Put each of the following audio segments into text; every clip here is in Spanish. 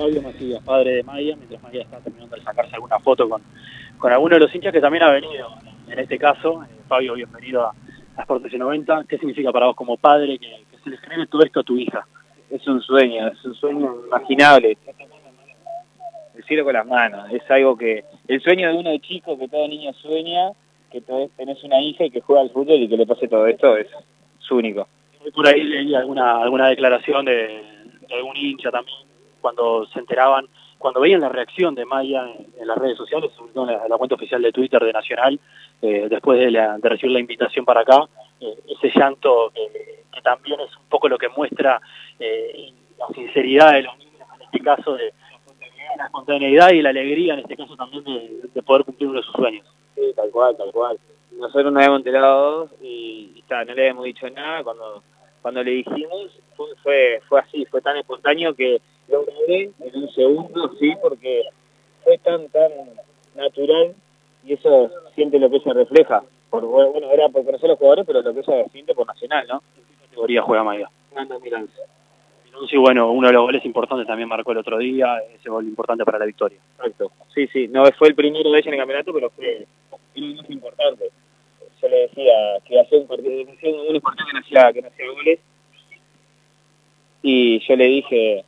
Fabio Macías, padre de Maya, mientras Maya está terminando de sacarse alguna foto con alguno de los hinchas que también ha venido. En este caso, Fabio, bienvenido a Sport 90. ¿Qué significa para vos como padre que se le genere todo esto a tu hija? Es un sueño imaginable. Decirlo con las manos, es algo que, el sueño de uno de chico que todo niño sueña, que tenés una hija y que juega al fútbol y que le pase todo esto, es único. Por ahí leí alguna declaración de algún hincha también, cuando se enteraban, cuando veían la reacción de Maya en las redes sociales, sobre todo en la cuenta oficial de Twitter de Nacional, después de recibir la invitación para acá, ese llanto que también es un poco lo que muestra la sinceridad de los niños, en este caso de la espontaneidad y la alegría, en este caso también de poder cumplir uno de sus sueños. Sí, tal cual. Nosotros nos habíamos enterado y no le habíamos dicho nada. Cuando le dijimos, fue así, fue tan espontáneo que lo grabé en un segundo, sí, porque fue tan natural y eso siente lo que se refleja. Bueno, era por conocer a los jugadores, pero lo que se siente por Nacional, ¿no? ¿En qué categoría juega Maya? Anda, Miranza. Sí, bueno, uno de los goles importantes también marcó el otro día, ese gol importante para la victoria. Exacto, sí, no fue el primero de ella en el campeonato, pero fue el más importante. Yo le decía que hacía un partido que no hacía goles, y yo le dije,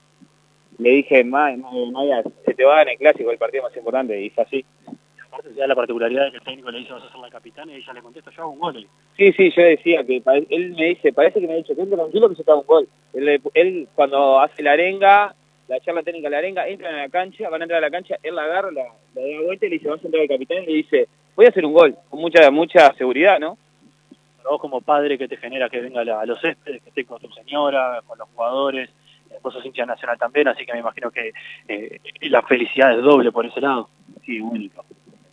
Maya, se te va en el clásico, el partido más importante, y fue así. Aparte se da la particularidad de que el técnico le dice vas a ser la capitana y ella le contesta yo hago un gol. Sí, yo decía que él me dice, parece que me ha dicho, quédate tranquilo que se te haga un gol. Él cuando hace la arenga, la charla técnica de la arenga, entran a la cancha, van a entrar a la cancha, él la agarra, la da vuelta y le dice, vas a entrar al capitán, y le dice, voy a hacer un gol, con mucha seguridad, ¿no? Para vos como padre, ¿qué te genera que venga a los céspedes, que esté con tu señora, con los jugadores? Vos sos hincha Nacional también, así que me imagino que la felicidad es doble por ese lado. Sí, único.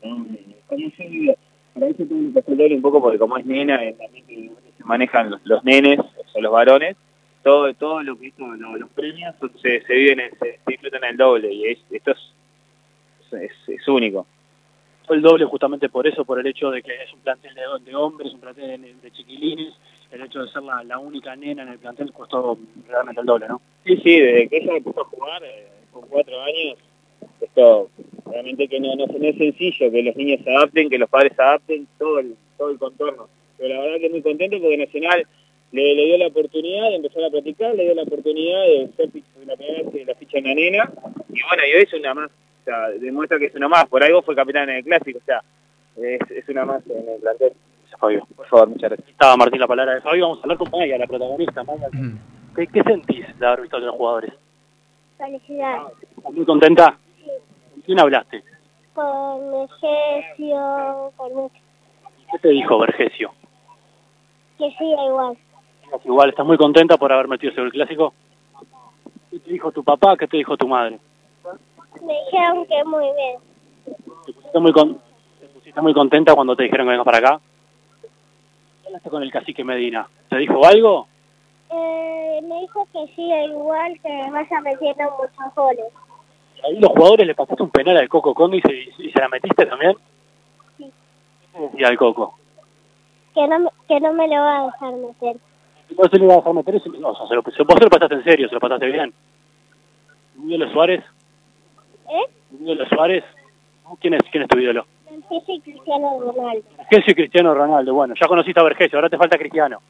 Para eso tengo que hacerlo un poco porque como es nena, también se manejan los nenes, o los varones, todo lo que los premios se viven, se disfrutan el doble, y esto es único. El doble justamente por eso, por el hecho de que es un plantel de hombres, un plantel de chiquilines, el hecho de ser la única nena en el plantel costó realmente el doble, ¿no? Sí, desde que ella empezó a jugar, con 4 años, esto realmente que no es sencillo, que los niños se adapten, que los padres se adapten, todo el contorno. Pero la verdad que muy contento porque Nacional le dio la oportunidad de empezar a practicar, le dio la oportunidad de ser la primera vez que la ficha en la nena, y bueno, y hoy es una más, o sea, demuestra que es una más, por algo fue capitán en el clásico, o sea, es una más en el plantel. Gracias, Fabio. Por favor, muchas gracias. Estaba Martín la palabra de Fabio, vamos a hablar con Maya, la protagonista. Maya, ¿qué sentís de haber visto a los jugadores? Felicidad. ¿Estás muy contenta? Sí. ¿Con quién hablaste? Con Vergesio, con mucho. ¿Qué te dijo Vergesio? Que siga igual. Igual, ¿estás muy contenta por haber metido sobre el clásico? ¿Qué te dijo tu papá? ¿Qué te dijo tu madre? Me dijeron que muy bien. ¿Te pusiste muy contenta cuando te dijeron que vengas para acá? ¿Qué hablaste con el cacique Medina? ¿Te dijo algo? Me dijo que siga igual, que vaya metiendo muchos goles. ¿Ahí los jugadores le pasaste un penal al Coco Conde y se la metiste también? Sí. ¿Qué decía el Coco? Que no me lo va a dejar meter. ¿Vos se le iba a dejar meter eso? No, vos se lo pasaste en serio, se lo pasaste bien. ¿Ídolo Suárez? ¿Ídolo Suárez? ¿Quién es tu ídolo? Vergesio y Cristiano Ronaldo. Vergesio y Cristiano Ronaldo. Bueno, ya conociste a Vergesio, ahora te falta Cristiano.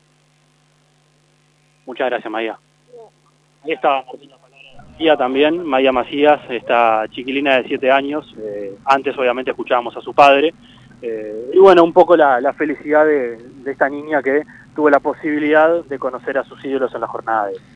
Muchas gracias, Maya. Ahí está Maya también, Maya Macías, esta chiquilina de 7 años. Antes, obviamente, escuchábamos a su padre. Y bueno, un poco la felicidad de esta niña que tuvo la posibilidad de conocer a sus ídolos en la jornada de